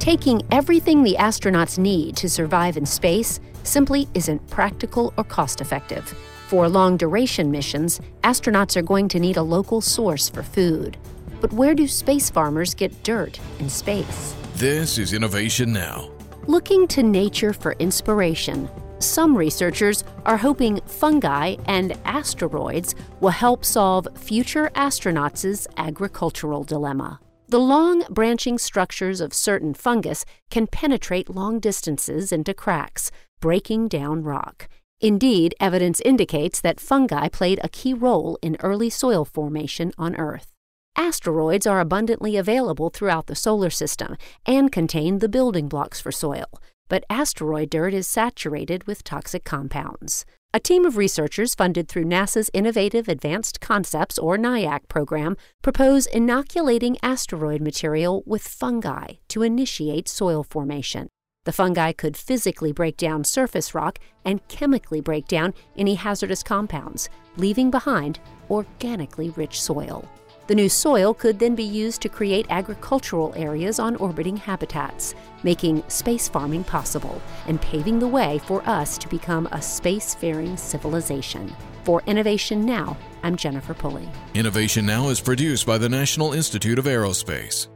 Taking everything the astronauts need to survive in space simply isn't practical or cost-effective. For long-duration missions, astronauts are going to need a local source for food. But where do space farmers get dirt in space? This is Innovation Now. Looking to nature for inspiration, some researchers are hoping fungi and asteroids will help solve future astronauts' agricultural dilemma. The long, branching structures of certain fungus can penetrate long distances into cracks, breaking down rock. Indeed, evidence indicates that fungi played a key role in early soil formation on Earth. Asteroids are abundantly available throughout the solar system and contain the building blocks for soil, but asteroid dirt is saturated with toxic compounds. A team of researchers funded through NASA's Innovative Advanced Concepts, or NIAC program, propose inoculating asteroid material with fungi to initiate soil formation. The fungi could physically break down surface rock and chemically break down any hazardous compounds, leaving behind organically rich soil. The new soil could then be used to create agricultural areas on orbiting habitats, making space farming possible and paving the way for us to become a spacefaring civilization. For Innovation Now, I'm Jennifer Pulley. Innovation Now is produced by the National Institute of Aerospace.